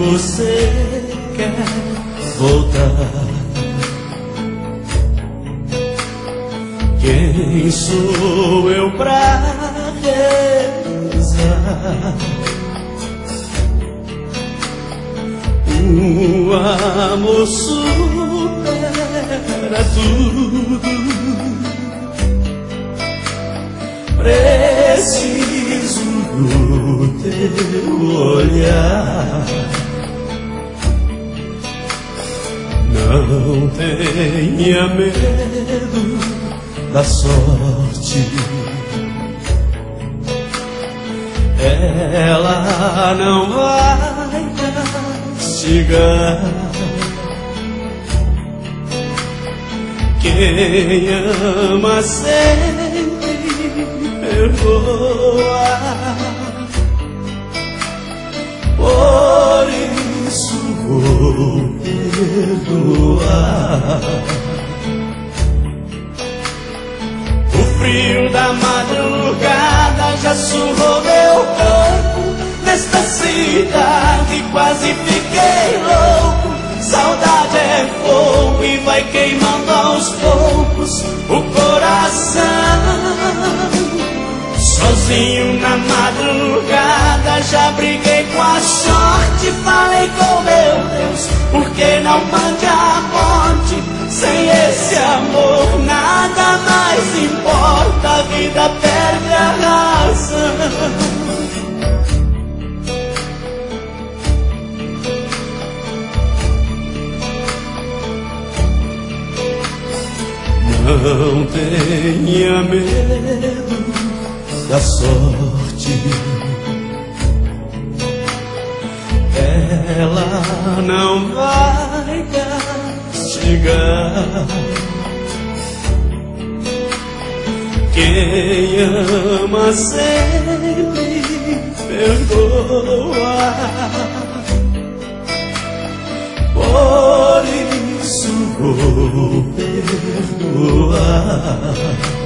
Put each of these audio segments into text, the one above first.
você quer voltar. Quem sou eu pra rezar? O amor supera tudo. Preciso do teu olhar. Não tenha medo da sorte, ela não vai castigar. Quem ama sempre perdoa. Por isso vou perdoar. O frio da madrugada já surrou meu corpo. Nesta cidade quase fiquei louco. Saudade é fogo e vai queimando aos poucos o coração. Sozinho na madrugada já briguei com a sorte. Falei com meu Deus, por que não mande a morte? Sem esse amor nada mais importa, a vida perde a razão. Não tenha medo da sorte, ela não vai castigar. Quem ama sempre perdoa. Por isso vou perdoar.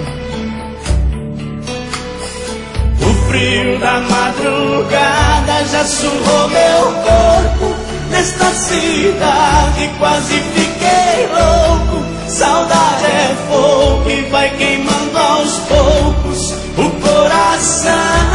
O frio da madrugada já surrou meu corpo. Nesta cidade quase fiquei louco. Saudade é fogo e vai queimando aos poucos o coração.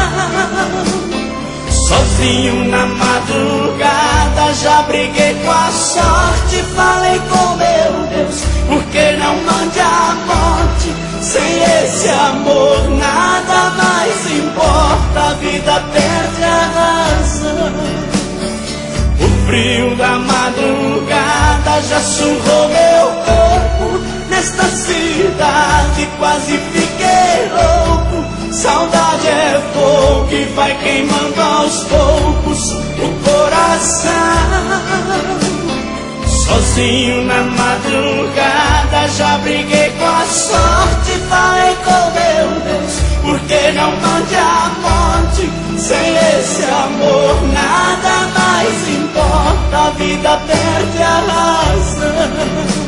Sozinho na madrugada já briguei com a sorte. Falei com meu Deus, por que não mande a morte? Sem esse amor nada mais importa, a vida perde a razão. O frio da madrugada já surrou meu corpo. Nesta cidade quase fiquei louco. Saudade é fogo que vai queimando aos poucos o coração. Sozinho na madrugada já briguei com a sorte. Falei com meu Deus, por que não mande a morte? Sem esse amor nada mais importa, a vida perde a razão.